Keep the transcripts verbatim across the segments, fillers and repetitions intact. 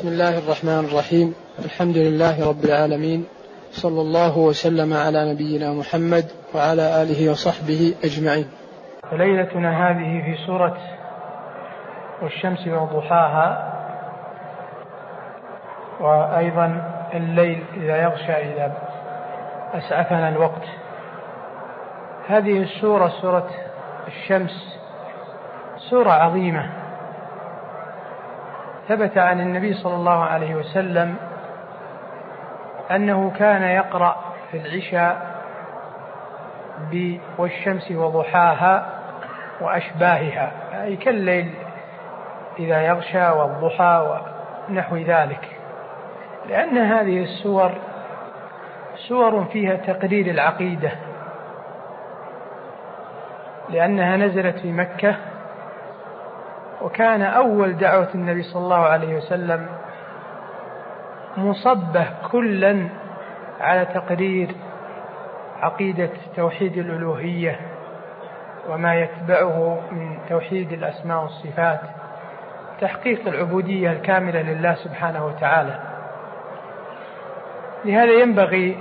بسم الله الرحمن الرحيم. الحمد لله رب العالمين، صلى الله وسلم على نبينا محمد وعلى آله وصحبه أجمعين. ليلتنا هذه في سورة والشمس وضحاها، وأيضا الليل إذا يغشى إذا أسعفنا الوقت. هذه السورة سورة الشمس سورة عظيمة، ثبت عن النبي صلى الله عليه وسلم أنه كان يقرأ في العشاء والشمس وضحاها وأشباهها، أي كالليل إذا يغشى والضحى ونحو ذلك، لأن هذه السور سور فيها تقرير العقيدة، لأنها نزلت في مكة، وكان أول دعوة النبي صلى الله عليه وسلم مصبة كلا على تقرير عقيدة توحيد الألوهية وما يتبعه من توحيد الأسماء والصفات، تحقيق العبودية الكاملة لله سبحانه وتعالى. لهذا ينبغي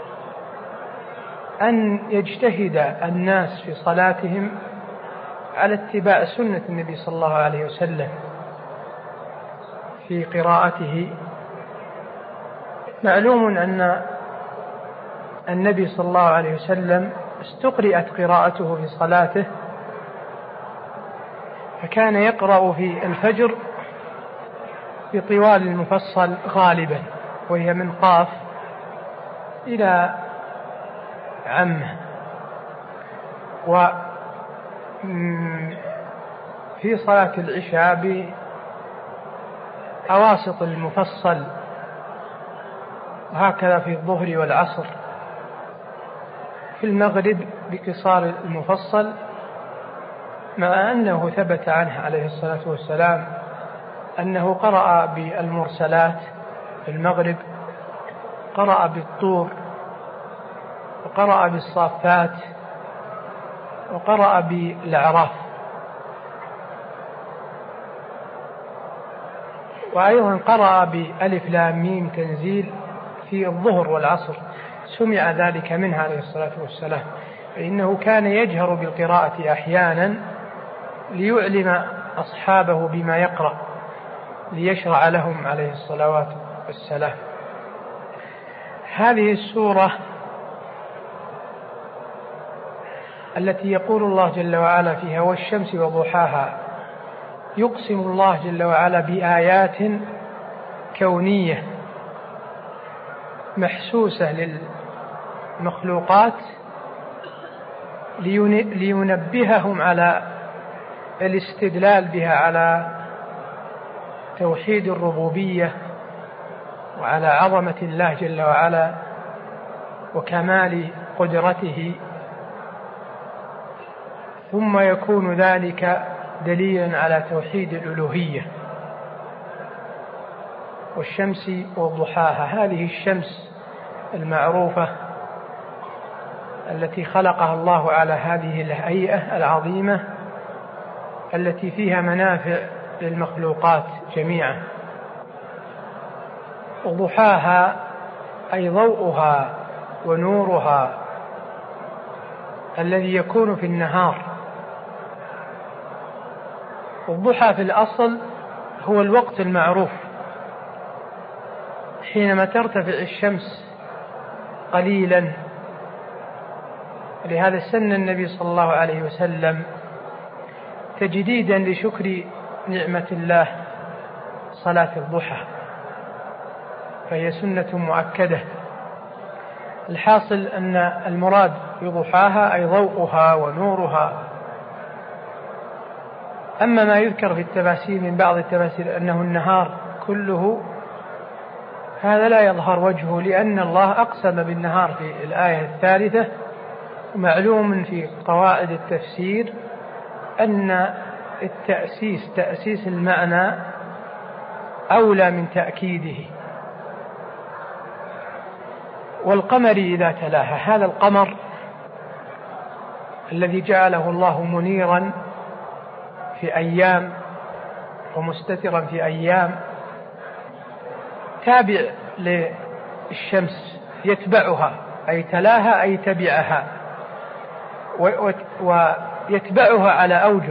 أن يجتهد الناس في صلاتهم على اتباع سنة النبي صلى الله عليه وسلم في قراءته. معلوم أن النبي صلى الله عليه وسلم استقرأت قراءته في صلاته، فكان يقرأ في الفجر بطوال المفصل غالبا، وهي من قاف إلى عمه، وفي صلاة العشاء بأواسط المفصل، وهكذا في الظهر والعصر. في المغرب بقصار المفصل، مع أنه ثبت عنه عليه الصلاة والسلام أنه قرأ بالمرسلات في المغرب، قرأ بالطور، وقرأ بالصافات، وقرأ بالأعراف، وأيضا قرأ بألف لام ميم تنزيل في الظهر والعصر، سمع ذلك منه عليه الصلاة والسلام، فإنه كان يجهر بالقراءة أحيانا ليعلم أصحابه بما يقرأ، ليشرع لهم عليه الصلوات والسلام. هذه السورة التي يقول الله جل وعلا فيها والشمس وضحاها، يقسم الله جل وعلا بآيات كونية محسوسة للمخلوقات لينبههم على الاستدلال بها على توحيد الربوبية وعلى عظمة الله جل وعلا وكمال قدرته، ثم يكون ذلك دليلا على توحيد الألوهية. والشمس وضحاها، هذه الشمس المعروفة التي خلقها الله على هذه الهيئة العظيمة التي فيها منافع للمخلوقات جميعا. وضحاها أي ضوءها ونورها الذي يكون في النهار. والضحى في الأصل هو الوقت المعروف حينما ترتفع الشمس قليلا، لهذا سن النبي صلى الله عليه وسلم تجديدا لشكر نعمة الله صلاة الضحى، فهي سنة مؤكدة. الحاصل أن المراد بضحاها أي ضوءها ونورها. أما ما يذكر في التفاسير من بعض التفاسير أنه النهار كله، هذا لا يظهر وجهه، لأن الله أقسم بالنهار في الآية الثالثة. ومعلوم في قواعد التفسير أن التأسيس تأسيس المعنى أولى من تأكيده. والقمر إذا تلاها، هذا القمر الذي جعله الله منيرا في أيام ومستترا في أيام، تابع للشمس يتبعها، أي تلاها أي تبعها، ويتبعها على أوجه.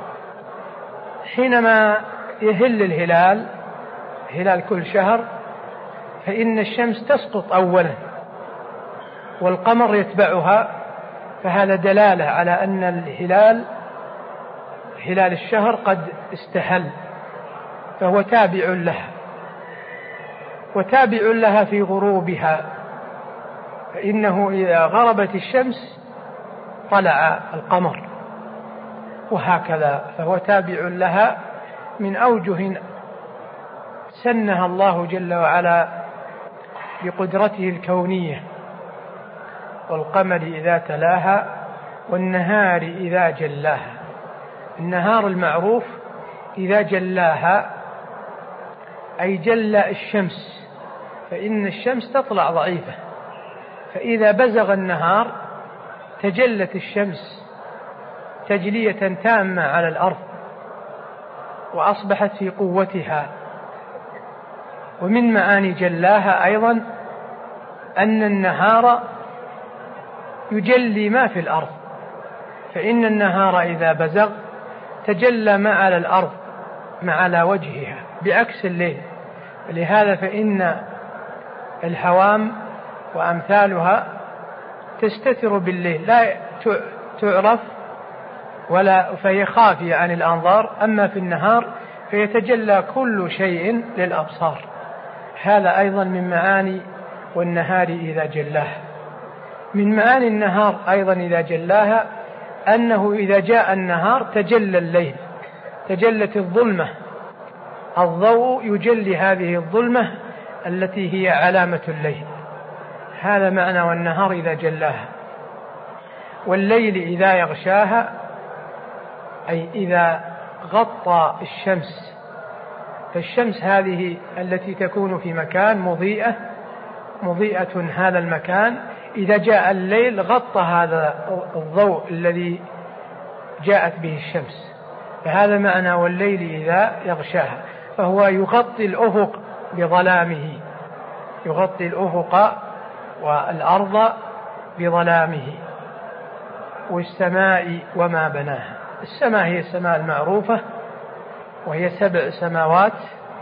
حينما يهل الهلال، هلال كل شهر، فإن الشمس تسقط أولا والقمر يتبعها، فهذا دلالة على أن الهلال هلال الشهر قد استهل، فهو تابع لها، وتابع لها في غروبها، فإنه إذا غربت الشمس طلع القمر، وهكذا، فهو تابع لها من أوجه سنها الله جل وعلا بقدرته الكونية. والقمر إذا تلاها والنهار إذا جلاها. النهار المعروف إذا جلاها أي جل الشمس، فإن الشمس تطلع ضعيفة، فإذا بزغ النهار تجلت الشمس تجلية تامة على الأرض وأصبحت في قوتها. ومن معاني جلاها أيضا أن النهار يجلي ما في الأرض، فإن النهار إذا بزغ تجلى ما على الأرض ما على وجهها، بعكس الليل. لهذا فإن الهوام وأمثالها تستتر بالليل، لا تعرف ولا فهي خافية عن الأنظار، أما في النهار فيتجلى كل شيء للأبصار. هذا أيضا من معاني والنهار إذا جلاها. من معاني النهار أيضا إذا جلاها أنه إذا جاء النهار تجلى الليل، تجلت الظلمة، الضوء يجلي هذه الظلمة التي هي علامة الليل. هذا معنى والنهار إذا جلاها. والليل إذا يغشاها أي إذا غطى الشمس، فالشمس هذه التي تكون في مكان مضيئة مضيئة هذا المكان، إذا جاء الليل غطى هذا الضوء الذي جاءت به الشمس، فهذا معنى والليل إذا يغشاها، فهو يغطي الأفق بظلامه، يغطي الأفق والأرض بظلامه. والسماء وما بناها. السماء هي السماء المعروفة، وهي سبع سماوات.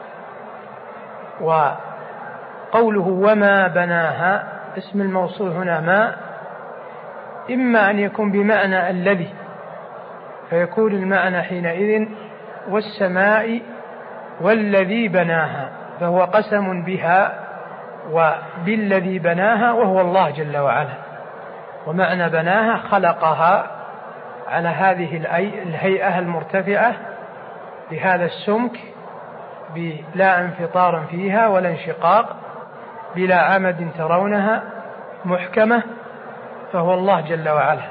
وقوله وما بناها اسم الموصول هنا ما، إما أن يكون بمعنى الذي، فيكون المعنى حينئذ والسماء والذي بناها، فهو قسم بها وبالذي بناها وهو الله جل وعلا. ومعنى بناها خلقها على هذه الهيئة المرتفعة بهذا السمك، بلا انفطار فيها ولا انشقاق، بلا عمد ترونها، محكمة، فهو الله جل وعلا.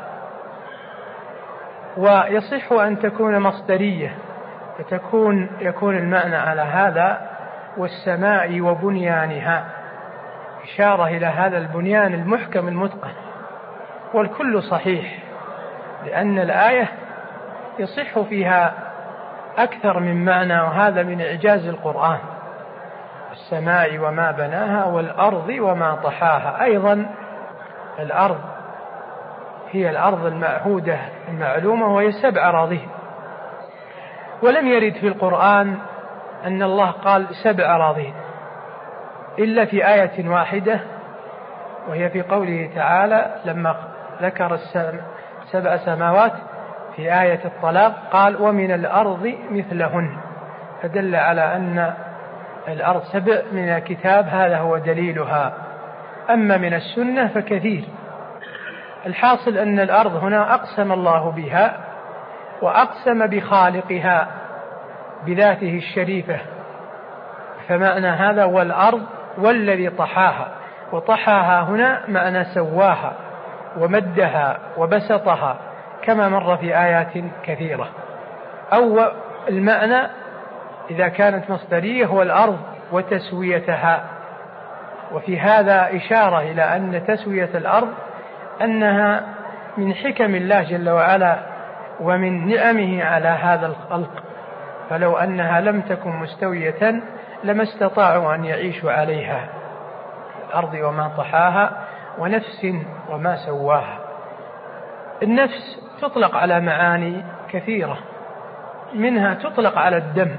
ويصح أن تكون مصدرية، فتكون يكون المعنى على هذا والسماء وبنيانها، إشارة إلى هذا البنيان المحكم المتقن. والكل صحيح، لأن الآية يصح فيها أكثر من معنى، وهذا من إعجاز القرآن. السماء وما بناها والأرض وما طحاها. أيضا الأرض هي الأرض المعهودة المعلومة، وهي سبع أراضين، ولم يرد في القرآن أن الله قال سبع أراضين إلا في آية واحدة، وهي في قوله تعالى لما ذكر سبع سماوات في آية الطلاق قال ومن الأرض مثلهن، فدل على أن الأرض سبع من الكتاب، هذا هو دليلها. أما من السنة فكثير. الحاصل أن الأرض هنا أقسم الله بها، وأقسم بخالقها بذاته الشريفة، فمعنى هذا والأرض والذي طحاها. وطحاها هنا معنى سواها ومدها وبسطها، كما مر في آيات كثيرة. أو المعنى إذا كانت مصدرية هو الأرض وتسويتها. وفي هذا إشارة إلى أن تسوية الأرض أنها من حكم الله جل وعلا ومن نعمه على هذا الخلق، فلو أنها لم تكن مستوية لما استطاعوا أن يعيشوا عليها، الأرض وما طحاها ونفس وما سواها. النفس تطلق على معاني كثيرة، منها تطلق على الدم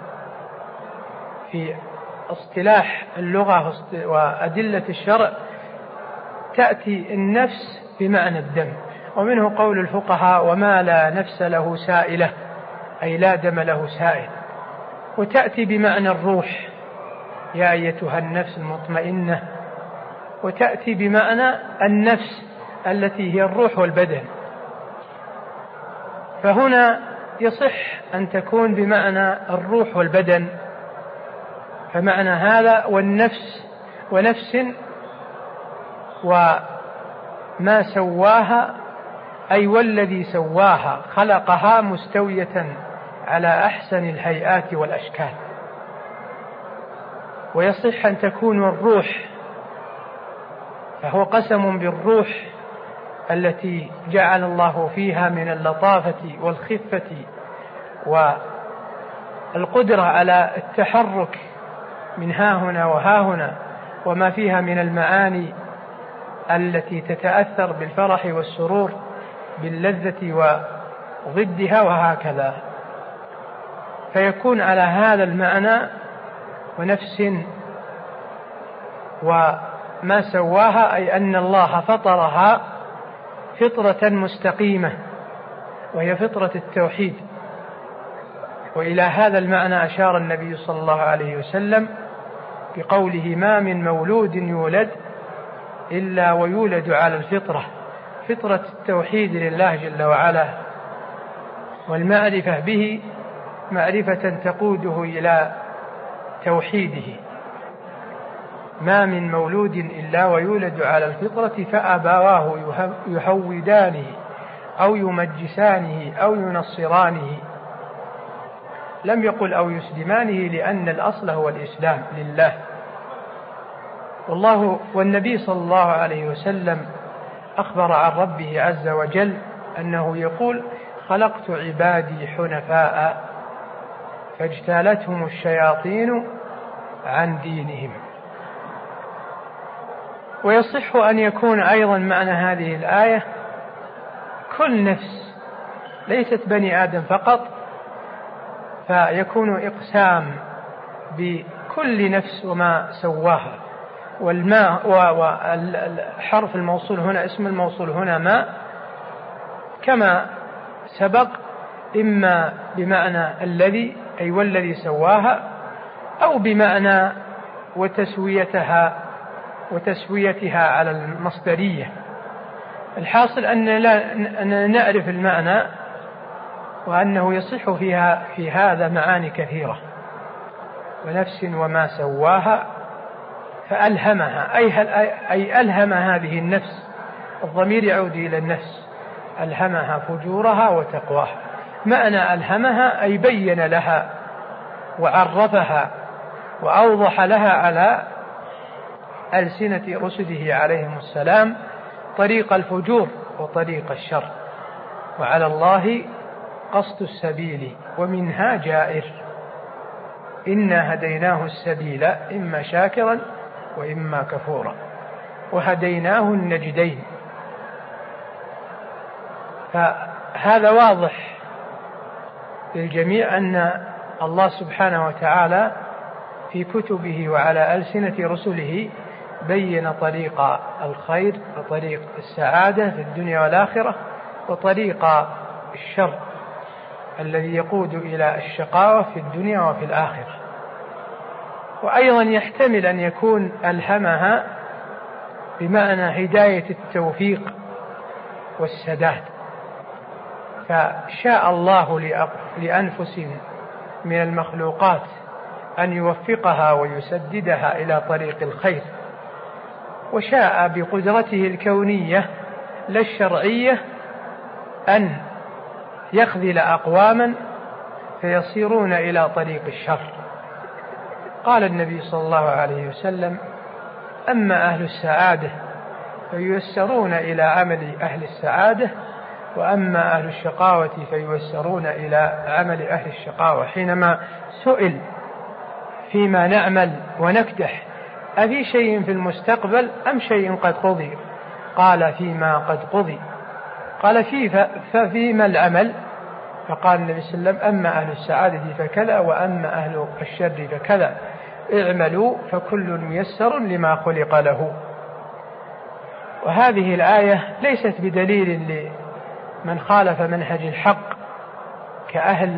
في اصطلاح اللغة وأدلة الشرع، تأتي النفس بمعنى الدم، ومنه قول الفقهاء وما لا نفس له سائلة، أي لا دم له سائل. وتأتي بمعنى الروح، يا أيتها النفس المطمئنة، وتأتي بمعنى النفس التي هي الروح والبدن. فهنا يصح أن تكون بمعنى الروح والبدن، فمعنى هذا والنفس ونفس وما سواها، أي والذي سواها خلقها مستوية على أحسن الهيئات والأشكال. ويصح أن تكون الروح، فهو قسم بالروح التي جعل الله فيها من اللطافة والخفة والقدرة على التحرك من ها هنا وها هنا، وما فيها من المعاني التي تتأثر بالفرح والسرور باللذة وضدها وهكذا. فيكون على هذا المعنى ونفس وما سواها، أي أن الله فطرها فطرة مستقيمة وهي فطرة التوحيد. وإلى هذا المعنى أشار النبي صلى الله عليه وسلم بقوله ما من مولود يولد إلا ويولد على الفطرة، فطرة التوحيد لله جل وعلا، والمعرفة به معرفة تقوده إلى توحيده. ما من مولود إلا ويولد على الفطرة فأبواه يهودانه أو يمجسانه أو ينصرانه، لم يقل أو يسلمانه، لأن الأصل هو الإسلام لله. والله والنبي صلى الله عليه وسلم أخبر عن ربه عز وجل أنه يقول خلقت عبادي حنفاء فاجتالتهم الشياطين عن دينهم. ويصح أن يكون أيضا معنى هذه الآية كل نفس، ليست بني آدم فقط، فيكون إقسام بكل نفس وما سواها. والماء وحرف الموصول هنا، اسم الموصول هنا ما، كما سبق، إما بمعنى الذي أي والذي سواها، أو بمعنى وتسويتها وتسويتها على المصدرية. الحاصل أننا نعرف المعنى، وأنه يصح فيها في هذا معاني كثيرة. ونفس وما سواها فألهمها، أي ألهم هذه النفس، الضمير يعود إلى النفس، ألهمها فجورها وتقواها. معنى ألهمها أي بين لها وعرفها وأوضح لها على ألسنة رسله عليهم السلام طريق الفجور وطريق الشر، وعلى الله قصد السبيل ومنها جائر، إنا هديناه السبيل إما شاكرا وإما كفورا وهديناه النجدين. فهذا واضح للجميع أن الله سبحانه وتعالى في كتبه وعلى ألسنة رسله بين طريق الخير وطريق السعادة في الدنيا والآخرة، وطريق الشر الذي يقود إلى الشقاوة في الدنيا وفي الآخرة. وأيضا يحتمل أن يكون ألهمها بمعنى هداية التوفيق والسداد، فشاء الله لأنفس من المخلوقات أن يوفقها ويسددها إلى طريق الخير، وشاء بقدرته الكونية لا الشرعية أن يخذل أقواما فيصيرون إلى طريق الشر. قال النبي صلى الله عليه وسلم أما أهل السعادة فييسرون إلى عمل أهل السعادة، وأما أهل الشقاوة فييسرون إلى عمل أهل الشقاوة. حينما سئل فيما نعمل ونكدح أفي شيء في المستقبل أم شيء قد قضي؟ قال فيما قد قضي. قال في ففيما العمل؟ فقال النبي صلى الله عليه وسلم أما أهل السعادة فكذا وأما أهل الشر فكذا، اعملوا فكل ميسر لما خلق له. وهذه الآية ليست بدليل لمن خالف منهج الحق كأهل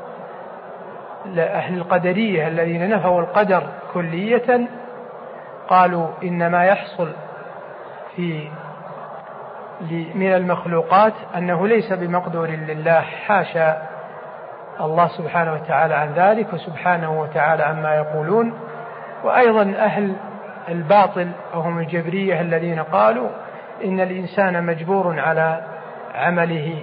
أهل القدرية الذين نفوا القدر كلية، قالوا إنما يحصل في من المخلوقات أنه ليس بمقدور لله، حاشا الله سبحانه وتعالى عن ذلك وسبحانه وتعالى عما يقولون. وأيضا أهل الباطل وهم الجبرية الذين قالوا إن الإنسان مجبور على عمله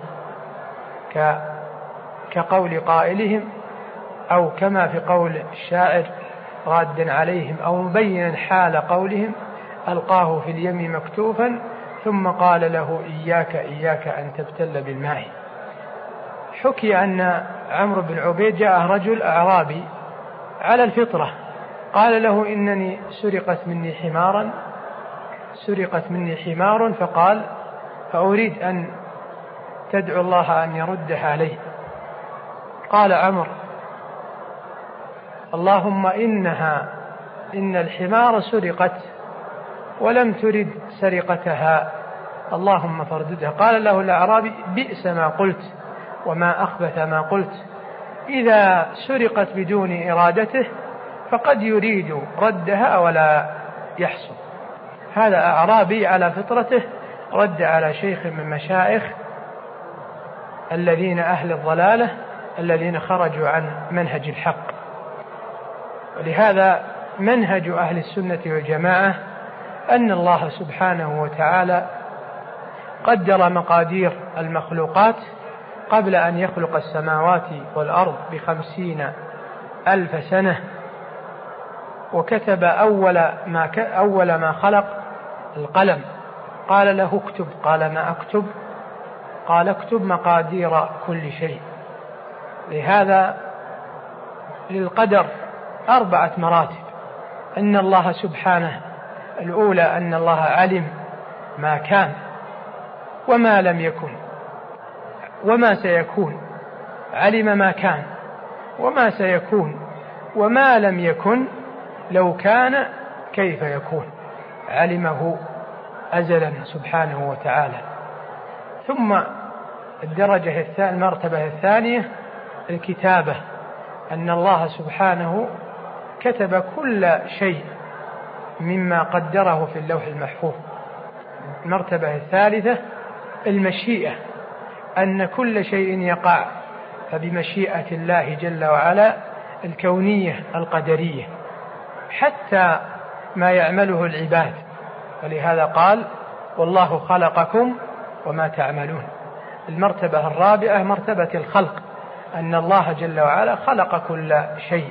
كقول قائلهم أو كما في قول الشاعر رادا عليهم أو مبينا حال قولهم ألقاه في اليم مكتوفا ثم قال له إياك إياك أن تبتل بالماء. حكي أن عمرو بن عبيد جاء رجل أعرابي على الفطرة قال له إنني سرقت مني حمارا سرقت مني حمار فقال فأريد أن تدعو الله أن يردها علي. قال عمرو اللهم إنها إن الحمار سرقت ولم ترد سرقتها اللهم فارددها. قال له الأعرابي بئس ما قلت وما أخبث ما قلت، إذا سرقت بدون إرادته فقد يريد ردها ولا يحصل. هذا أعرابي على فطرته رد على شيخ من مشايخ الذين أهل الضلالة الذين خرجوا عن منهج الحق. ولهذا منهج أهل السنة والجماعة أن الله سبحانه وتعالى قدر مقادير المخلوقات قبل أن يخلق السماوات والأرض بخمسين ألف سنة، وكتب أول ما, أول ما خلق القلم، قال له اكتب، قال ما أكتب، قال اكتب مقادير كل شيء. لهذا للقدر أربعة مراتب. أن الله سبحانه الأولى أن الله علم ما كان وما لم يكن وما سيكون، علم ما كان وما سيكون وما لم يكن لو كان كيف يكون، علمه أزلا سبحانه وتعالى. ثم الدرجة الثانية المرتبة الثانية الكتابة، أن الله سبحانه كتب كل شيء مما قدره في اللوح المحفوظ. المرتبة الثالثة المشيئة، أن كل شيء يقع فبمشيئة الله جل وعلا الكونية القدرية حتى ما يعمله العباد. ولهذا قال والله خلقكم وما تعملون. المرتبة الرابعة مرتبة الخلق، أن الله جل وعلا خلق كل شيء.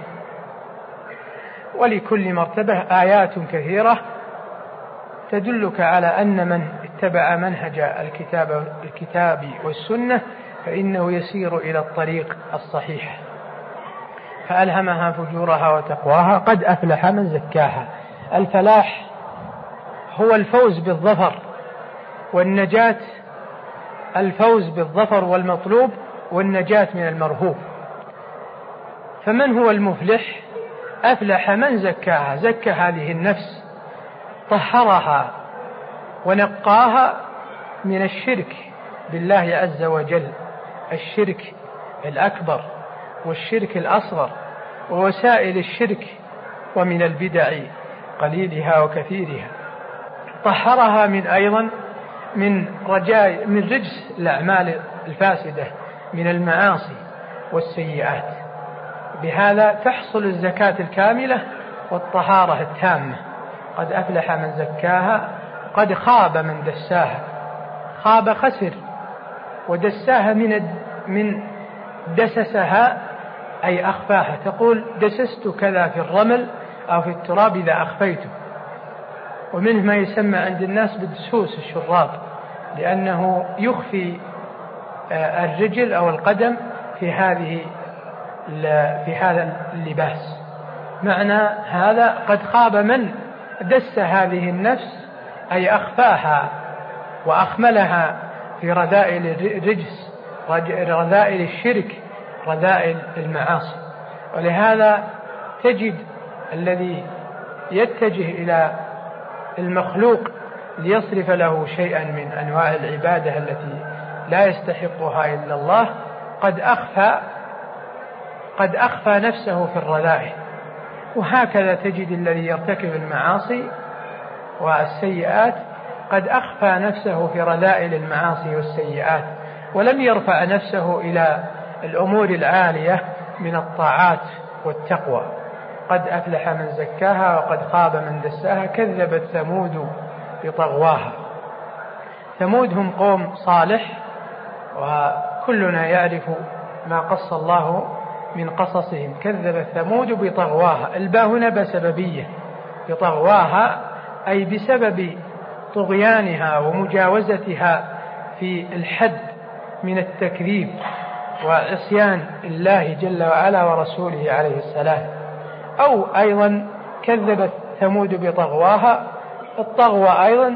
ولكل مرتبة آيات كثيرة تدلك على أن من اتبع منهج الكتاب, الكتاب والسنة فإنه يسير إلى الطريق الصحيح. فألهمها فجورها وتقواها قد أفلح من زكاها. الفلاح هو الفوز بالظفر والنجاة، الفوز بالظفر والمطلوب والنجاة من المرهوب. فمن هو المفلح؟ أفلح من زكاها، زكى هذه النفس، طهرها ونقاها من الشرك بالله عز وجل، الشرك الأكبر والشرك الأصغر ووسائل الشرك ومن البدع قليلها وكثيرها. طهرها من أيضا من رجاء من رجس الأعمال الفاسدة من المعاصي والسيئات. بهذا تحصل الزكاة الكاملة والطهارة التامة. قد أفلح من زكاها قد خاب من دساها. خاب خسر، ودساها من من دسسها أي أخفاها. تقول دسست كذا في الرمل أو في التراب إذا أخفيته. ومنه ما يسمى عند الناس بدسوس الشراب، لأنه يخفي الرجل أو القدم في هذه في هذا اللباس. معنى هذا قد خاب من دس هذه النفس، أي أخفاها وأخملها في رذائل الرجس، رذائل الشرك، رذائل المعاصي. ولهذا تجد الذي يتجه إلى المخلوق ليصرف له شيئا من أنواع العبادة التي لا يستحقها إلا الله قد أخفى قد أخفى نفسه في الرذائل. وهكذا تجد الذي يرتكب المعاصي والسيئات قد أخفى نفسه في رذائل المعاصي والسيئات، ولم يرفع نفسه إلى الأمور العالية من الطاعات والتقوى. قد أفلح من زكاها وقد خاب من دساها، كذبت ثمود بطغواها. ثمود هم قوم صالح، وكلنا يعرف ما قص الله من قصصهم. كذبت ثمود بطغواها، الباء هنا بسببية، بطغواها أي بسبب طغيانها ومجاوزتها في الحد من التكذيب وعصيان الله جل وعلا ورسوله عليه السلام. أو أيضا كذبت ثمود بطغواها، الطغوى أيضا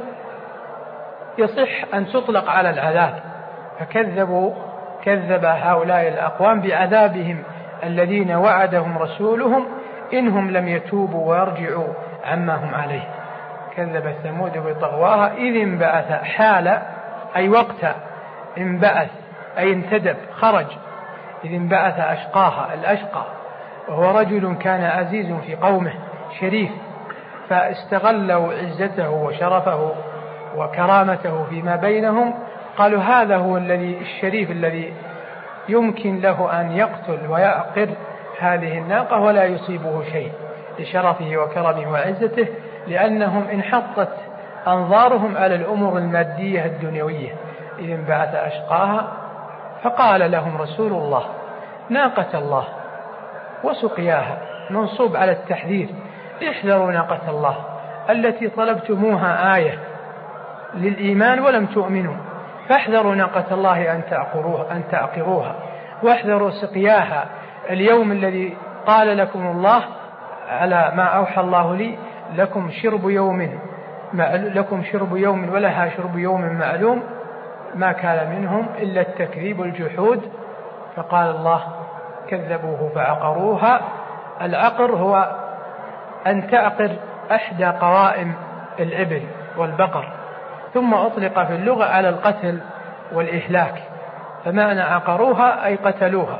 يصح أن تطلق على العذاب، فكذبوا كذب هؤلاء الأقوام بعذابهم الذين وعدهم رسولهم إنهم لم يتوبوا ويرجعوا عما هم عليه. كذب ثمود بطغواها إذ انبعث، حال أي وقت انبعث أي انتدب خرج، إذ انبعث أشقاها، الأشقى وهو رجل كان عزيز في قومه شريف، فاستغلوا عزته وشرفه وكرامته فيما بينهم، قالوا هذا هو الذي الشريف الذي يمكن له أن يقتل ويعقر هذه الناقة ولا يصيبه شيء لشرفه وكرمه وعزته، لأنهم انحطت أنظارهم على الأمور المادية الدنيوية. إذ انبعث أشقاها فقال لهم رسول الله ناقة الله وسقياها، منصوب على التحذير، احذروا ناقة الله التي طلبتموها آية للإيمان ولم تؤمنوا، فاحذروا ناقة الله أن تعقروها, أن تعقروها واحذروا سقياها اليوم الذي قال لكم الله على ما أوحى الله لي لكم شرب يوم لكم شرب يوم ولها شرب يوم معلوم، ما كان منهم إلا التكذيب والجحود. فقال الله كذبوه فعقروها. العقر هو أن تعقر أحدى قوائم الإبل والبقر، ثم أطلق في اللغة على القتل والإهلاك، فمعنى عقروها أي قتلوها،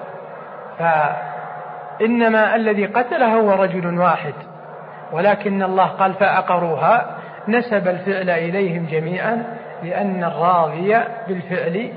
فإنما الذي قتلها هو رجل واحد، ولكن الله قال فعقروها، نسب الفعل إليهم جميعا، لأن الراضي بالفعل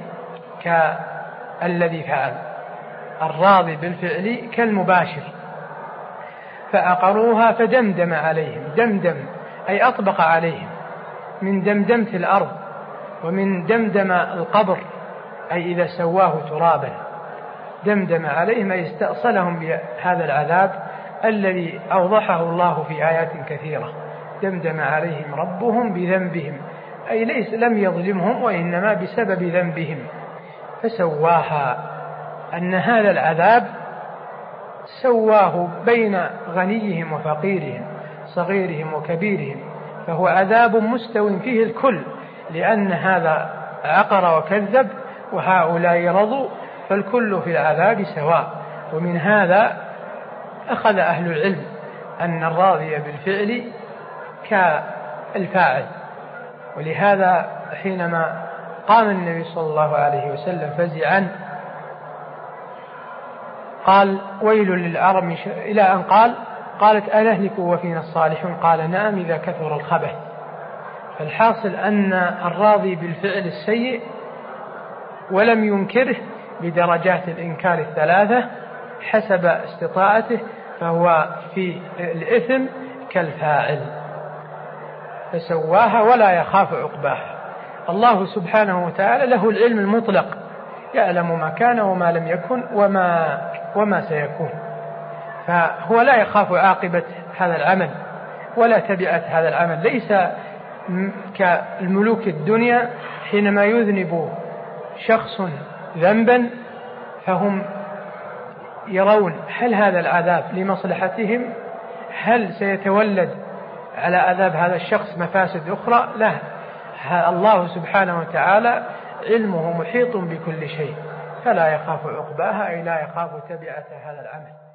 كالذي فعل، الراضي بالفعل كالمباشر. فعقروها فدمدم عليهم، دمدم أي أطبق عليهم، من دمدمة الأرض ومن دمدم القبر أي إذا سواه ترابا، دمدم عليهم أي استأصلهم بهذا العذاب الذي أوضحه الله في آيات كثيرة. دمدم عليهم ربهم بذنبهم، أي ليس لم يظلمهم وإنما بسبب ذنبهم، فسواها، أن هذا العذاب سواه بين غنيهم وفقيرهم، صغيرهم وكبيرهم، فهو عذاب مستو فيه الكل، لأن هذا عقر وكذب وهؤلاء رضوا، فالكل في العذاب سواء. ومن هذا أخذ أهل العلم أن الراضي بالفعل كالفاعل، ولهذا حينما قام النبي صلى الله عليه وسلم فزعا قال ويل للعرب، إلى أن قال قالت أنهلك وفينا الصالحون، قال نعم إذا كثر الخبث. فالحاصل أن الراضي بالفعل السيء ولم ينكره بدرجات الإنكار الثلاثة حسب استطاعته، فهو في الإثم كالفاعل، فسواها ولا يخاف عقباها. الله سبحانه وتعالى له العلم المطلق، يعلم ما كان وما لم يكن وما, وما سيكون، فهو لا يخاف عاقبة هذا العمل ولا تبعة هذا العمل. ليس كالملوك الدنيا حينما يذنب شخص ذنبا فهم يرون هل هذا العذاب لمصلحتهم هل سيتولد على عذاب هذا الشخص مفاسد أخرى؟ لا، الله سبحانه وتعالى علمه محيط بكل شيء، فلا يخاف عقباها أي لا يخاف تبعة هذا العمل.